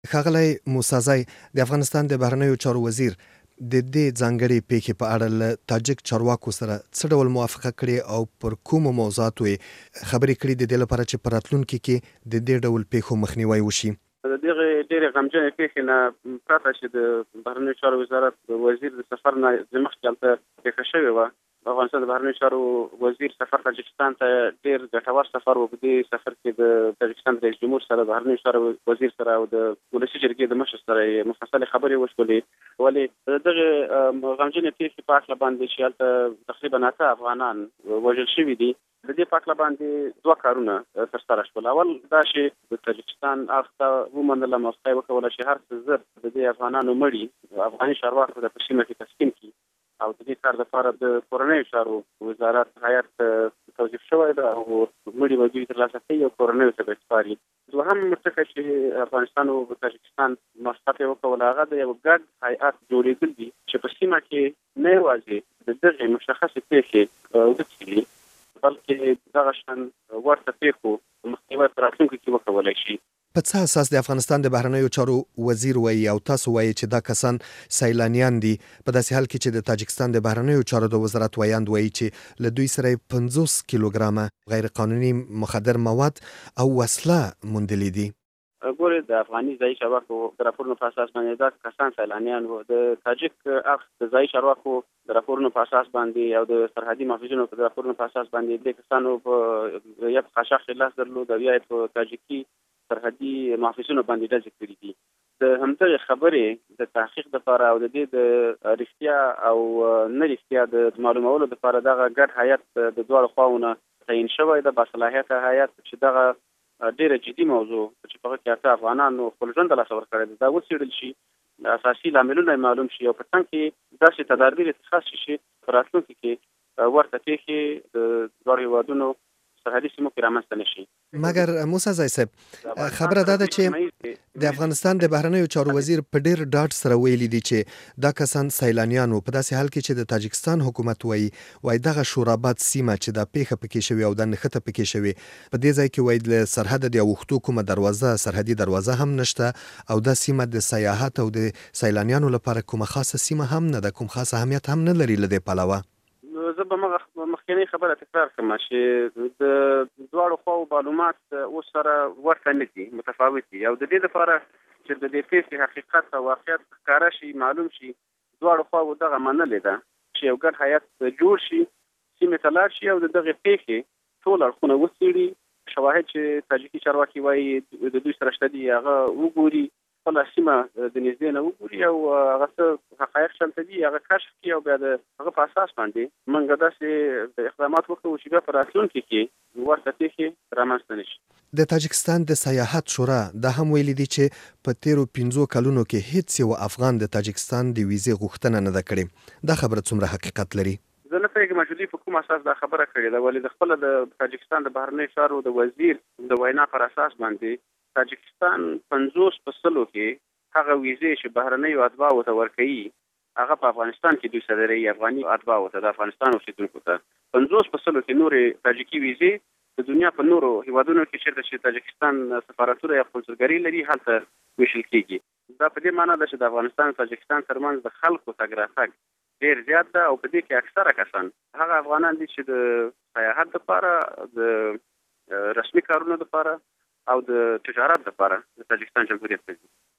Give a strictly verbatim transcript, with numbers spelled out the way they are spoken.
ښاغلی موسازی د افغانستان د بهرنیو چارو وزیر د دې ځانګړې پیښې په اړه له تاجک چارواکو سره څه ډول موافقه کړې او پر کومو موضوعاتو یې خبرې کړې د دې لپاره چې په راتلونکي کې د دې ډول پیښو مخنیوی وشي؟ د دغه ډېرې غمجنې پیښې نه پرته چې د بهرنیو چارو وزارت د وزیر د سفر نه مخکې هلته پیښه شوې وه. د افغانستان د بهرنیو چارو وزیر سفر تاجکستان ته ډېر ګټور سفر و. په دې سفر کې د تاجکستان رئیس جمهور سره، د بهرنیو چارو وزیر سره او د ولسي جرګې د مشر سره یې مفصلې خبرې وشولې. ولې د دغه غمجنې پیښې په هکله باندې چې هلته تقریبا اته افغانان وژل شوي دي، د دې په هکله باندې دوه کارونه ترسره شول. اول دا چې د تاجکستان اړخ ته ومنله، موافقه یې وکوله چې هر څه زر د دې افغانانو مړي افغاني چارواکو ته په سیمه کې تسلیم کړي او د دې کار لپاره د کورنیو چارو وزارت هیات توظیف شوی ده او مړي به دوی ترلاسه کوي او کورنیو ته به سپاري. دوهم ټکی چې افغانستان او تاجکستان موافقه یې وکوله هغه د یو ګډ هیات جوړېدل دي چې په سیمه کې نه یوازې د دغې مشخصې پیښې وڅېړي بلکې دغه شان ورته پیښو مخنیوی په راتلونکي کې وکولی شي. په څه اساس د افغانستان د بهرنیو چارو وزیر وایي او تاسو وایي چې دا کسان سیلانیان دي، په داسې حال کې چې د تاجکستان د بهرنیو چارو د وزارت ویاند وایي چې له دوی سره پنځوس کیلوګرامه غیر قانوني مخدر مواد او وسله موندلې دي؟ ګورې د افغاني ځایي چارواکو د راپورونو په اساس باندې دا کسان سیلانیان وو. د تاجک اړخ د ځایي چارواکو د راپورونو په اساس باندې او د سرحدي محافظینو د راپورونو په اساس باندې د کسانو په یا په قاچاق کې لاس درلود او یا په تاجکي سرحدي محافظینو باندې ډزې کړي دي. د همدغې خبرې د تحقیق لپاره او د دې د رښتیا او نه رښتیا د معلومولو لپاره دغه ګډ هیات د دواړو خواوو نه تعیین شوی ده. باصلاحیته هیات چې دغه ډېره جدي موضوع چې په هغه کې اته افغانانو خپل ژوند ته لاس ورکړی دی دا وڅېړل شي، اساسي لاملونه یې معلوم شي او په څنګ کې داسې تدابیر اتخاذ شي چې په راتلونکي کې ورته پیښې د دواړو هېوادونو سرحدي سیمو کې رامنځته نه شي. مګر موسازی صاحب، خبره دا ده چې د افغانستان د بهرنیو چارو وزیر په ډېر ډاډ سره ویلي دي چې دا کسان سیلانیان وو، په داسې حال کې چې د تاجکستان حکومت وایي وایي دغه شوراباد سیمه چې دا پیښه پکې شوې او دا نښته پکې شوې، په دې ځای کې وایي له سرحده د اوښتو کومه دروازه سرحدي دروازه هم نشته او دا سیمه د سیاحت او د سیلانیانو لپاره کومه خاصه سیمه هم نه ده، کوم خاص اهمیت هم نه لري له دې پلوه. زه به مغه مخکینی خبره تکرار کړم چې د دواړو خواو معلومات اوس سره ورته نه دي، متفاوت دي او د دې لپاره چې د دې پیښې حقیقت او واقعیت ښکاره شي، معلوم شي، دواړو خواو دغه منلې ده چې یو ګډ هیات جوړ شي، سیمې ته لاړ شي او د دغې پیښې ټول اړخونه وڅېړي. شواهد چې تاجکي چارواکي وایي د دوی سره شته دي هغه وګوري، خپله سیمه د نږدې نه وګوري او هغه څه حقایق چلته دي هغه کشف کړي او بیا د هغه په اساس باندې موږ داسې اقدامات وکړو چې بیا په راتلونکي کې ورته پیښې رامنځته نه شي. د تاجکستان د سیاحت شورا دا هم ویلي دي چې په تیرو پنځو کلونو کې هیڅ یو افغان د تاجکستان د ویزې غوښتنه نه ده کړې. دا خبره څومره حقیقت لري؟ زه نه پوهېږم چې دوی په کوم اساس دا خبره کړې ده، ولې د خپله د تاجکستان د بهرنیو چارو د وزیر د وینا پر اساس باندې تاجکستان پنځوس په سلو کې هغه ویزې چې بهرنیو اتباعو ته ورکوي هغه په افغانستان کې دوی صادروي، افغاني اتباعو ته، د افغانستان اوسېدونکو ته. پنځوس په سلو کې نورې تاجکي ویزې د دنیا په نورو هېوادونو کې چېرته چې تاجکستان سفارتونه یا قونسلګرۍ لري هلته ویشل کېږي. دا په دې معنا ده چې د افغانستان او تاجکستان ترمنځ د خلکو تګ راتګ ډېر زیات ده او په دې کې اکثره کسان هغه افغانان دي چې د سیاحت لپاره، د رسمي کارونو لپاره او د تجارت لپاره د تاجکستان جمهوریت ته ځي.